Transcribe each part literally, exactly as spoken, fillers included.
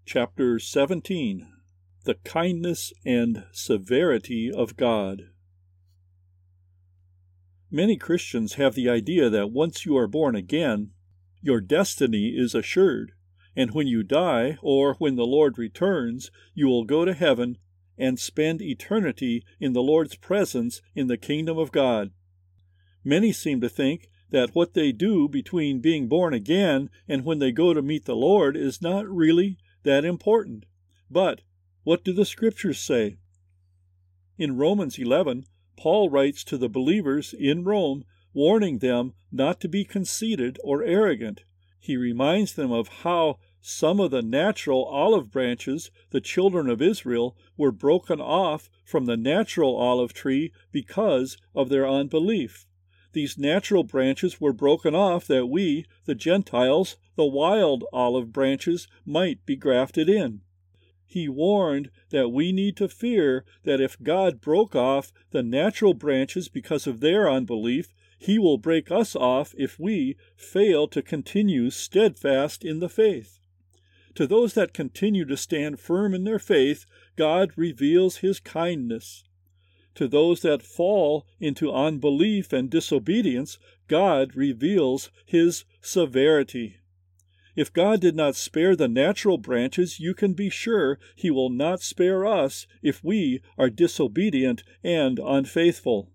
Chapter seventeen. The Kindness and Severity of God. Many Christians have the idea that once you are born again, your destiny is assured, and when you die, or when the Lord returns, you will go to heaven and spend eternity in the Lord's presence in the kingdom of God. Many seem to think that what they do between being born again and when they go to meet the Lord is not really that important. But what do the Scriptures say? In Romans eleven, Paul writes to the believers in Rome, warning them not to be conceited or arrogant. He reminds them of how some of the natural olive branches, the children of Israel, were broken off from the natural olive tree because of their unbelief. These natural branches were broken off that we, the Gentiles, the wild olive branches, might be grafted in. He warned that we need to fear that if God broke off the natural branches because of their unbelief, He will break us off if we fail to continue steadfast in the faith. To those that continue to stand firm in their faith, God reveals His kindness. To those that fall into unbelief and disobedience, God reveals His severity. If God did not spare the natural branches, you can be sure He will not spare us if we are disobedient and unfaithful.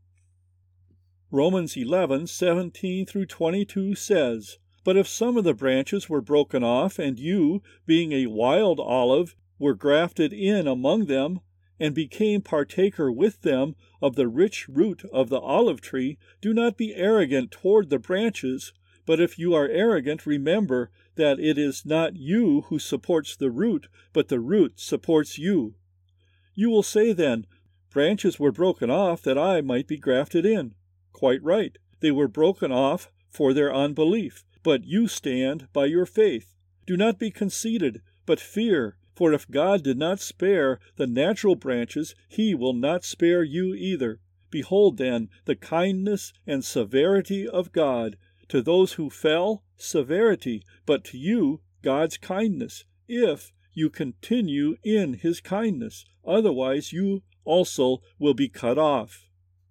Romans eleven, seventeen through twenty-two says, "But if some of the branches were broken off, and you, being a wild olive, were grafted in among them, and became partaker with them of the rich root of the olive tree, do not be arrogant toward the branches. But if you are arrogant, remember that it is not you who supports the root, but the root supports you. You will say then, branches were broken off that I might be grafted in. Quite right. They were broken off for their unbelief, but you stand by your faith. Do not be conceited, but fear. For if God did not spare the natural branches, He will not spare you either. Behold then the kindness and severity of God. To those who fell, severity, but to you, God's kindness, if you continue in His kindness. Otherwise you also will be cut off."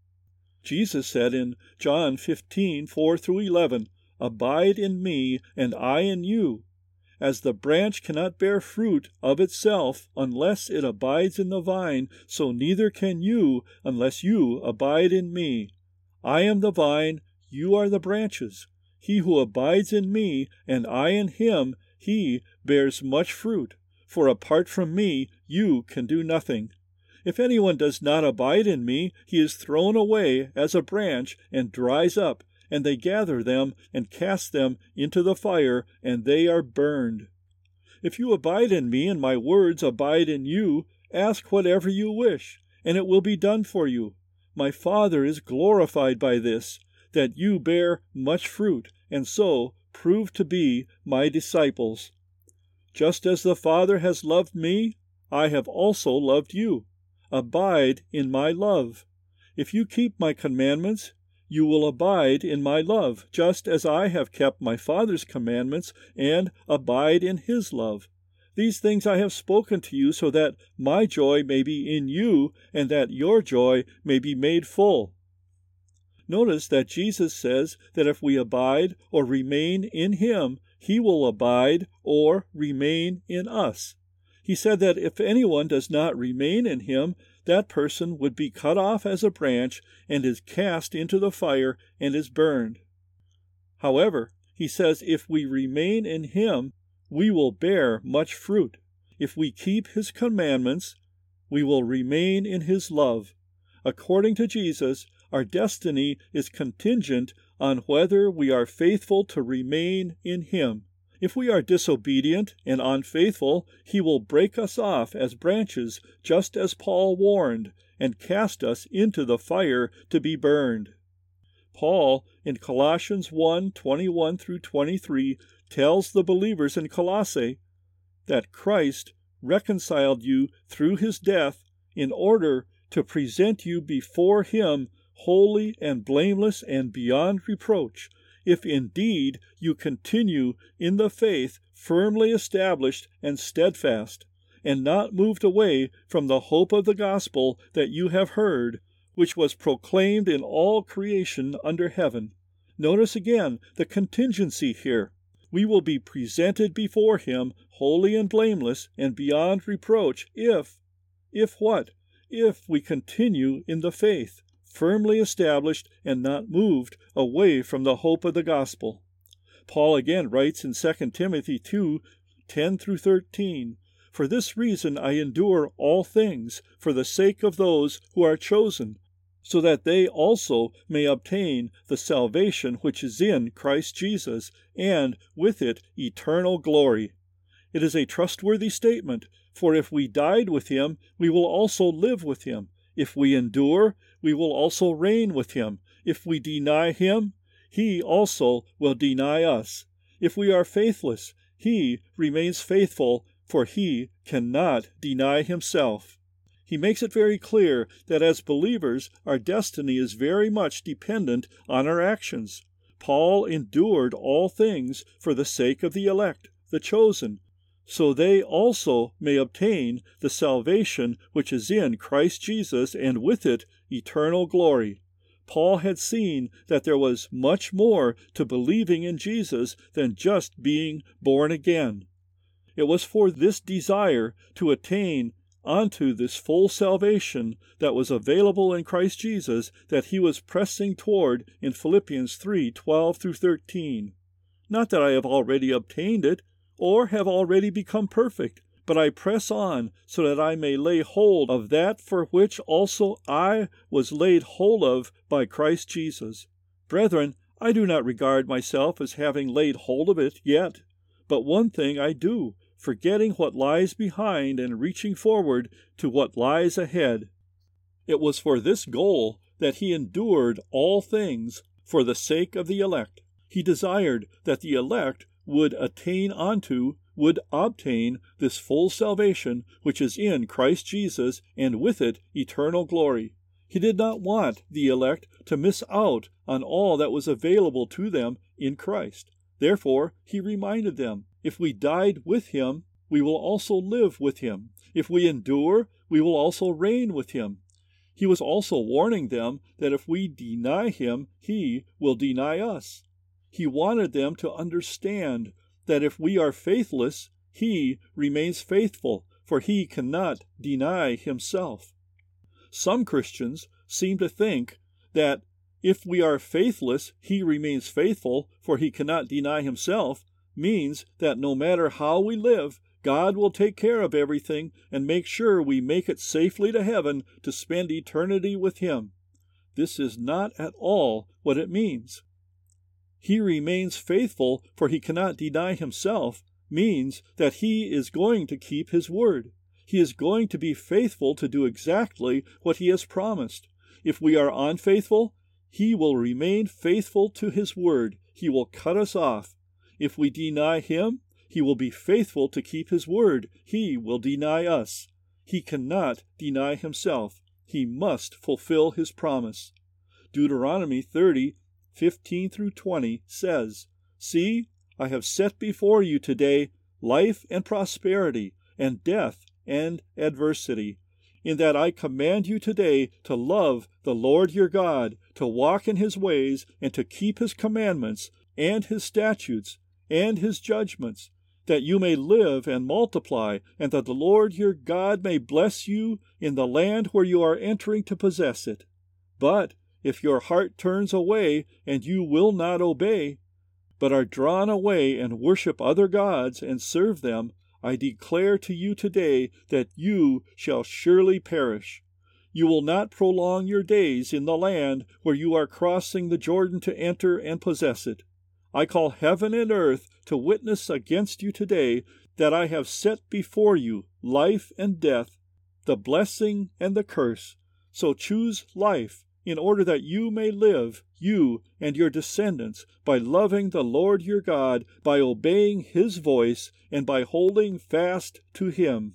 Jesus said in John fifteen, four through eleven, "Abide in me, and I in you. As the branch cannot bear fruit of itself unless it abides in the vine, so neither can you unless you abide in me. I am the vine, you are the branches. He who abides in me, and I in him, he bears much fruit. For apart from me, you can do nothing. If anyone does not abide in me, he is thrown away as a branch and dries up, and they gather them and cast them into the fire, and they are burned. If you abide in me, and my words abide in you, ask whatever you wish, and it will be done for you. My Father is glorified by this, that you bear much fruit, and so prove to be my disciples. Just as the Father has loved me, I have also loved you. Abide in my love. If you keep my commandments, you will abide in my love, just as I have kept my Father's commandments and abide in His love. These things I have spoken to you so that my joy may be in you and that your joy may be made full." Notice that Jesus says that if we abide or remain in Him, He will abide or remain in us. He said that if anyone does not remain in Him, that person would be cut off as a branch and is cast into the fire and is burned. However, He says if we remain in Him, we will bear much fruit. If we keep His commandments, we will remain in His love. According to Jesus, our destiny is contingent on whether we are faithful to remain in Him. If we are disobedient and unfaithful, He will break us off as branches, just as Paul warned, and cast us into the fire to be burned. Paul, in Colossians one, twenty-one through twenty-three, tells the believers in Colossae that Christ reconciled you through His death in order to present you before Him holy and blameless and beyond reproach, if indeed you continue in the faith firmly established and steadfast, and not moved away from the hope of the gospel that you have heard, which was proclaimed in all creation under heaven. Notice again the contingency here. We will be presented before him holy and blameless and beyond reproach if, if what? If we continue in the faith, firmly established and not moved away from the hope of the gospel. Paul again writes in Second Timothy two, ten through thirteen, "For this reason I endure all things for the sake of those who are chosen, so that they also may obtain the salvation which is in Christ Jesus, and with it eternal glory." It is a trustworthy statement, for if we died with him, we will also live with him. If we endure, we will also reign with him. If we deny him, he also will deny us. If we are faithless, he remains faithful, for he cannot deny himself. He makes it very clear that as believers, our destiny is very much dependent on our actions. Paul endured all things for the sake of the elect, the chosen, so they also may obtain the salvation which is in Christ Jesus, and with it eternal glory. Paul had seen that there was much more to believing in Jesus than just being born again. It was for this desire to attain unto this full salvation that was available in Christ Jesus that he was pressing toward in Philippians three, twelve through thirteen. Not that I have already obtained it, or have already become perfect, but I press on so that I may lay hold of that for which also I was laid hold of by Christ Jesus. Brethren, I do not regard myself as having laid hold of it yet, but one thing I do, forgetting what lies behind and reaching forward to what lies ahead. It was for this goal that he endured all things for the sake of the elect. He desired that the elect would attain unto, would obtain this full salvation which is in Christ Jesus, and with it eternal glory. He did not want the elect to miss out on all that was available to them in Christ. Therefore, he reminded them, if we died with him, we will also live with him. If we endure, we will also reign with him. He was also warning them that if we deny him, he will deny us. He wanted them to understand that if we are faithless, he remains faithful, for he cannot deny himself. Some Christians seem to think that if we are faithless, he remains faithful, for he cannot deny himself, means that no matter how we live, God will take care of everything and make sure we make it safely to heaven to spend eternity with him. This is not at all what it means. He remains faithful, for he cannot deny himself, means that he is going to keep his word. He is going to be faithful to do exactly what he has promised. If we are unfaithful, he will remain faithful to his word. He will cut us off. If we deny him, he will be faithful to keep his word. He will deny us. He cannot deny himself. He must fulfill his promise. Deuteronomy thirty, fifteen through twenty says, "See, I have set before you today life and prosperity, and death and adversity, in that I command you today to love the Lord your God, to walk in his ways, and to keep his commandments, and his statutes, and his judgments, that you may live and multiply, and that the Lord your God may bless you in the land where you are entering to possess it. But if your heart turns away, and you will not obey, but are drawn away and worship other gods and serve them, I declare to you today that you shall surely perish. You will not prolong your days in the land where you are crossing the Jordan to enter and possess it. I call heaven and earth to witness against you today that I have set before you life and death, the blessing and the curse. So choose life, in order that you may live, you and your descendants, by loving the Lord your God, by obeying his voice, and by holding fast to him."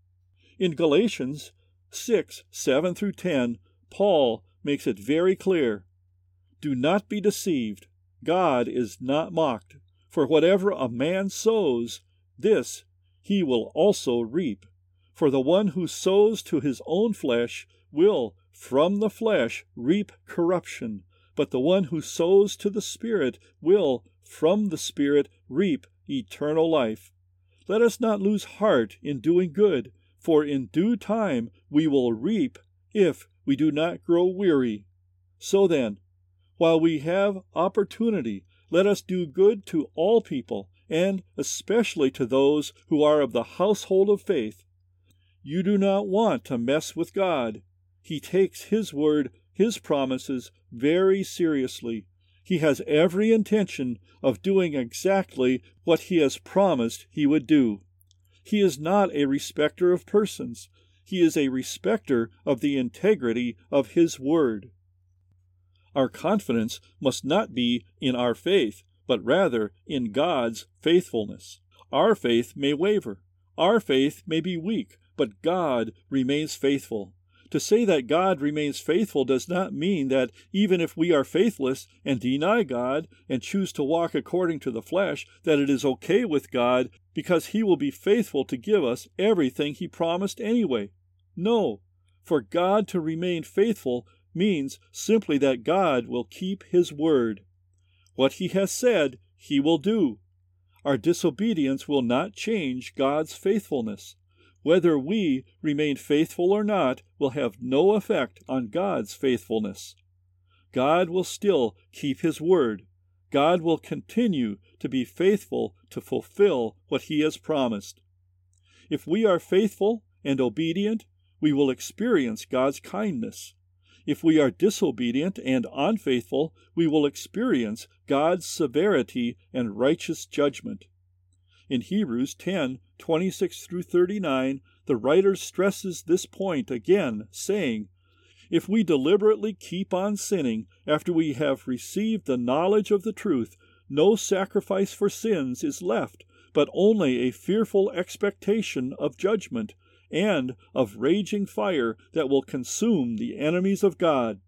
In Galatians six, seven through ten, Paul makes it very clear. "Do not be deceived. God is not mocked, for whatever a man sows, this he will also reap. For the one who sows to his own flesh will from the flesh reap corruption, but the one who sows to the Spirit will from the Spirit reap eternal life. Let us not lose heart in doing good, for in due time we will reap if we do not grow weary. So then, while we have opportunity, let us do good to all people, and especially to those who are of the household of faith. You do not want to mess with God. He takes His word, His promises, very seriously. He has every intention of doing exactly what He has promised He would do. He is not a respecter of persons. He is a respecter of the integrity of His word. Our confidence must not be in our faith, but rather in God's faithfulness. Our faith may waver. Our faith may be weak, but God remains faithful. To say that God remains faithful does not mean that even if we are faithless and deny God and choose to walk according to the flesh, that it is okay with God because He will be faithful to give us everything He promised anyway. No, for God to remain faithful means simply that God will keep His word. What He has said, He will do. Our disobedience will not change God's faithfulness. Whether we remain faithful or not will have no effect on God's faithfulness. God will still keep His word. God will continue to be faithful to fulfill what He has promised. If we are faithful and obedient, we will experience God's kindness. If we are disobedient and unfaithful, we will experience God's severity and righteous judgment. In Hebrews ten, twenty-six through thirty-nine, the writer stresses this point again, saying, "If we deliberately keep on sinning after we have received the knowledge of the truth, no sacrifice for sins is left, but only a fearful expectation of judgment and of raging fire that will consume the enemies of God.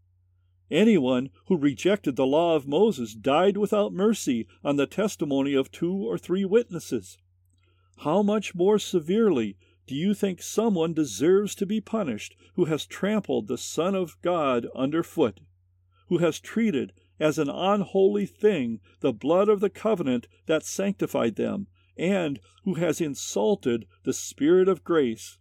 Anyone who rejected the law of Moses died without mercy on the testimony of two or three witnesses. How much more severely do you think someone deserves to be punished who has trampled the Son of God underfoot, who has treated as an unholy thing the blood of the covenant that sanctified them, and who has insulted the Spirit of grace?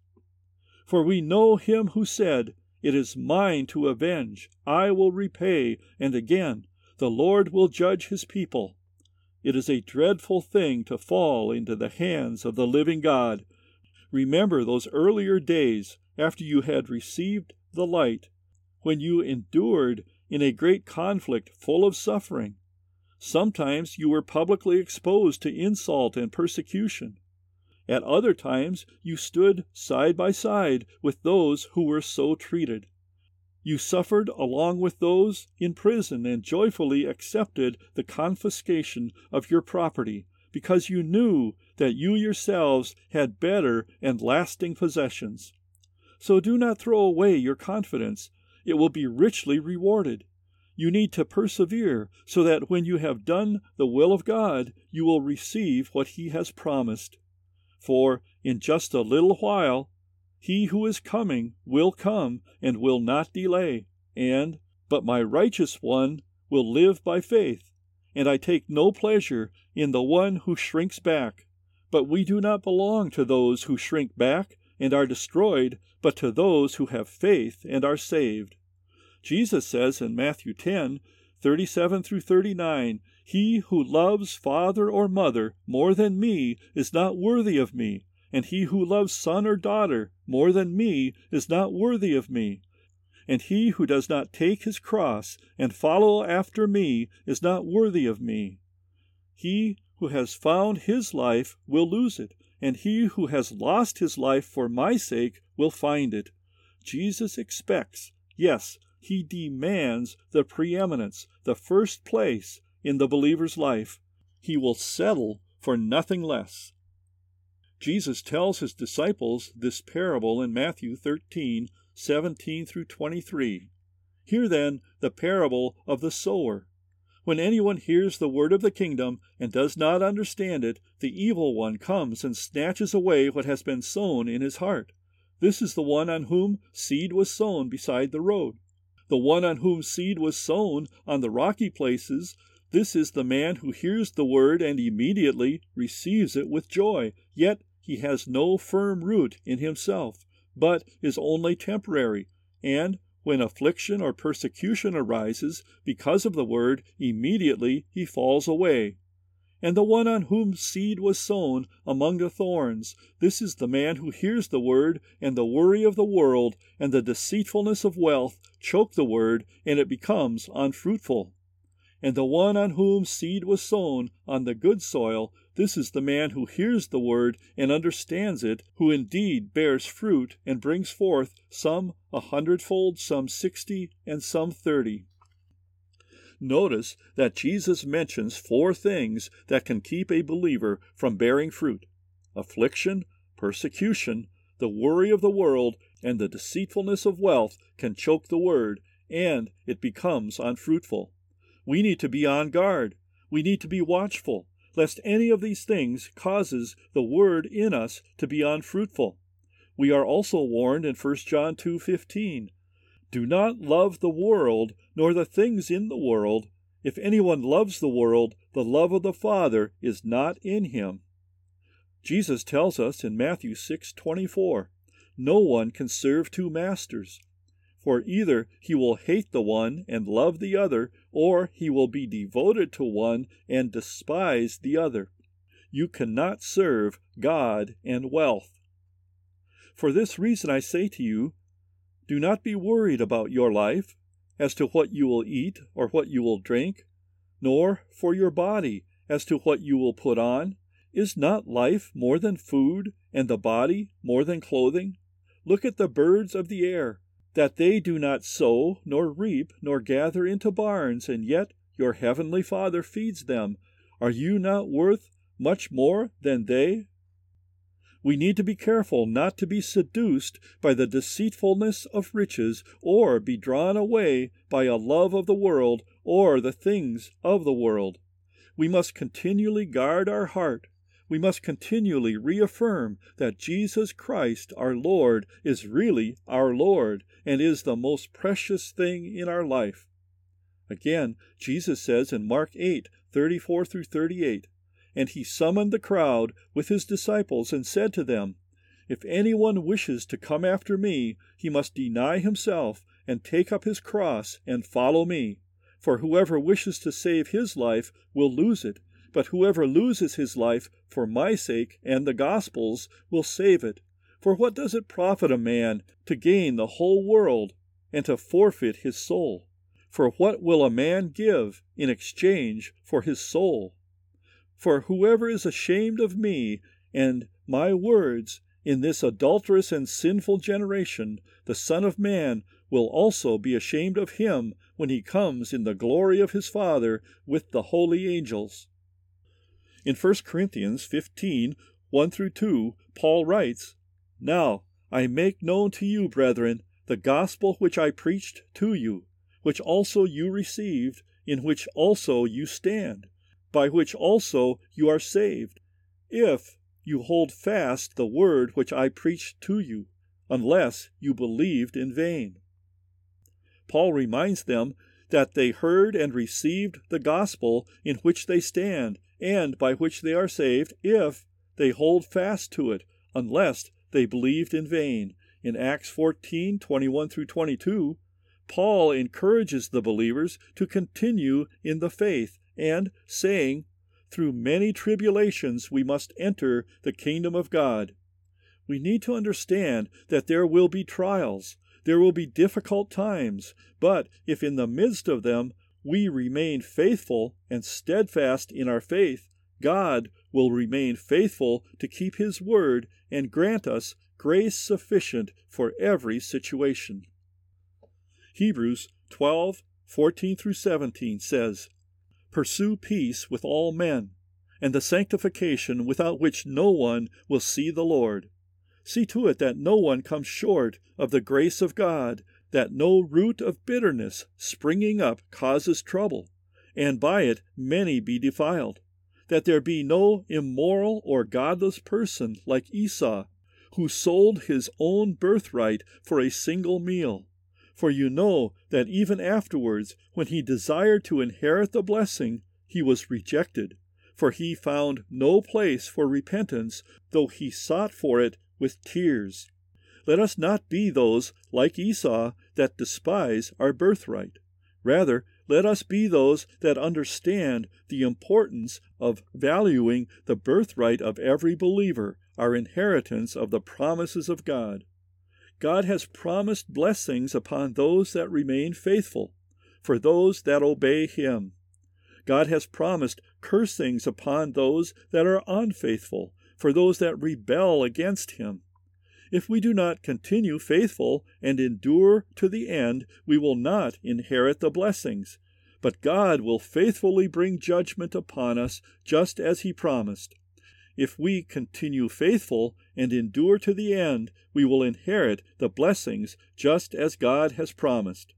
For we know Him who said, 'It is mine to avenge, I will repay,' and again, 'The Lord will judge His people.' It is a dreadful thing to fall into the hands of the living God. Remember those earlier days after you had received the light, when you endured in a great conflict full of suffering. Sometimes you were publicly exposed to insult and persecution. At other times you stood side by side with those who were so treated. You suffered along with those in prison and joyfully accepted the confiscation of your property, because you knew that you yourselves had better and lasting possessions. So do not throw away your confidence. It will be richly rewarded. You need to persevere so that when you have done the will of God, you will receive what He has promised. For in just a little while, He who is coming will come and will not delay, and, but my righteous one will live by faith. And I take no pleasure in the one who shrinks back. But we do not belong to those who shrink back and are destroyed, but to those who have faith and are saved. Jesus says in Matthew ten, thirty-seven through thirty-nine, "He who loves father or mother more than me is not worthy of me, and he who loves son or daughter more than me is not worthy of me. And he who does not take his cross and follow after me is not worthy of me. He who has found his life will lose it, and he who has lost his life for my sake will find it." Jesus expects, yes, He demands the preeminence, the first place in the believer's life. He will settle for nothing less. Jesus tells His disciples this parable in Matthew thirteen, seventeen through twenty-three. Hear then the parable of the sower. When anyone hears the word of the kingdom and does not understand it, the evil one comes and snatches away what has been sown in his heart. This is the one on whom seed was sown beside the road. The one on whom seed was sown on the rocky places, this is the man who hears the word and immediately receives it with joy, yet he has no firm root in himself, but is only temporary, and when affliction or persecution arises because of the word, immediately he falls away. And the one on whom seed was sown among the thorns, this is the man who hears the word, and the worry of the world and the deceitfulness of wealth choke the word, and it becomes unfruitful. And the one on whom seed was sown on the good soil, this is the man who hears the word and understands it, who indeed bears fruit and brings forth some a hundredfold, some sixty, and some thirty. Notice that Jesus mentions four things that can keep a believer from bearing fruit: affliction, persecution, the worry of the world, and the deceitfulness of wealth can choke the word, and it becomes unfruitful. We need to be on guard. We need to be watchful, lest any of these things causes the word in us to be unfruitful. We are also warned in First John two fifteen, "Do not love the world, nor the things in the world. If anyone loves the world, the love of the Father is not in him." Jesus tells us in Matthew six twenty-four, "No one can serve two masters. For either he will hate the one and love the other, or he will be devoted to one and despise the other. You cannot serve God and wealth. For this reason I say to you, do not be worried about your life, as to what you will eat or what you will drink, nor for your body, as to what you will put on. Is not life more than food, and the body more than clothing? Look at the birds of the air, that they do not sow, nor reap, nor gather into barns, and yet your heavenly Father feeds them. Are you not worth much more than they? We need to be careful not to be seduced by the deceitfulness of riches, or be drawn away by a love of the world, or the things of the world. We must continually guard our heart. We must continually reaffirm that Jesus Christ, our Lord, is really our Lord and is the most precious thing in our life. Again, Jesus says in Mark eight thirty-four through thirty-eight, "And he summoned the crowd with his disciples and said to them, 'If anyone wishes to come after me, he must deny himself and take up his cross and follow me. For whoever wishes to save his life will lose it, but whoever loses his life for my sake and the gospel's will save it. For what does it profit a man to gain the whole world and to forfeit his soul? For what will a man give in exchange for his soul? For whoever is ashamed of me and my words in this adulterous and sinful generation, the Son of Man will also be ashamed of him when he comes in the glory of his Father with the holy angels.'" In First Corinthians fifteen, one through two, Paul writes, "Now I make known to you, brethren, the gospel which I preached to you, which also you received, in which also you stand, by which also you are saved, if you hold fast the word which I preached to you, unless you believed in vain." Paul reminds them that they heard and received the gospel in which they stand, and by which they are saved, if they hold fast to it, unless they believed in vain. In Acts fourteen twenty-one through twenty-two, Paul encourages the believers to continue in the faith, and saying, "Through many tribulations we must enter the kingdom of God." We need to understand that there will be trials, there will be difficult times, but if in the midst of them we remain faithful and steadfast in our faith, God will remain faithful to keep His word and grant us grace sufficient for every situation. Hebrews twelve fourteen through seventeen says, "Pursue peace with all men, and the sanctification without which no one will see the Lord. See to it that no one comes short of the grace of God, that no root of bitterness springing up causes trouble, and by it many be defiled, that there be no immoral or godless person like Esau, who sold his own birthright for a single meal. For you know that even afterwards, when he desired to inherit the blessing, he was rejected, for he found no place for repentance, though he sought for it with tears. Let us not be those, like Esau, that despise our birthright. Rather, let us be those that understand the importance of valuing the birthright of every believer, our inheritance of the promises of God. God has promised blessings upon those that remain faithful, for those that obey Him. God has promised cursings upon those that are unfaithful, for those that rebel against Him. If we do not continue faithful and endure to the end, we will not inherit the blessings, but God will faithfully bring judgment upon us, just as He promised. If we continue faithful and endure to the end, we will inherit the blessings just as God has promised.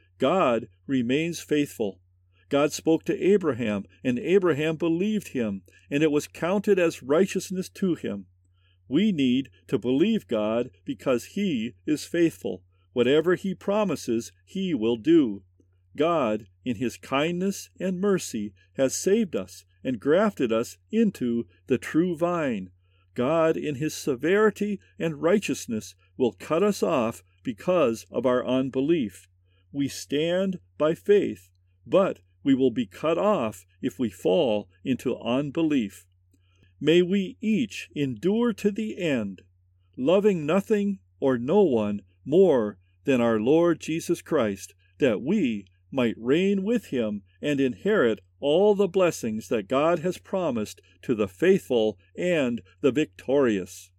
God remains faithful. God spoke to Abraham, and Abraham believed Him, and it was counted as righteousness to him. We need to believe God because He is faithful. Whatever He promises, He will do. God, in His kindness and mercy, has saved us and grafted us into the true vine. God, in His severity and righteousness, will cut us off because of our unbelief. We stand by faith, but we will be cut off if we fall into unbelief. May we each endure to the end, loving nothing or no one more than our Lord Jesus Christ, that we might reign with Him and inherit all the blessings that God has promised to the faithful and the victorious.